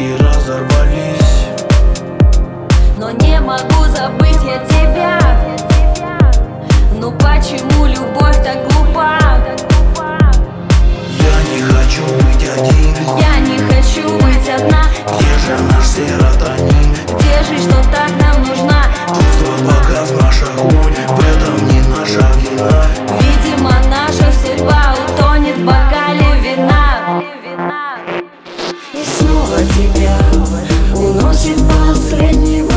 Ветки разорвались, но не могу забыть я тебя. Ну почему любовь так глупа? я не хочу быть один. Я не хочу быть одна. Где же наш серотонин? Где же, что так нам нужна? Чувство погас наш огонь, в этом не наша вина. Видимо, наша судьба утонет в бокале вина. И снова тебя уносит последний